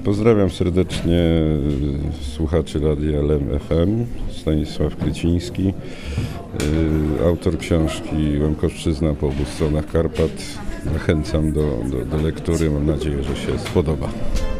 Pozdrawiam serdecznie słuchaczy Radia LEM FM, Stanisław Kryciński, autor książki Łemkowszczyzna po obu stronach Karpat. Zachęcam do lektury, mam nadzieję, że się spodoba.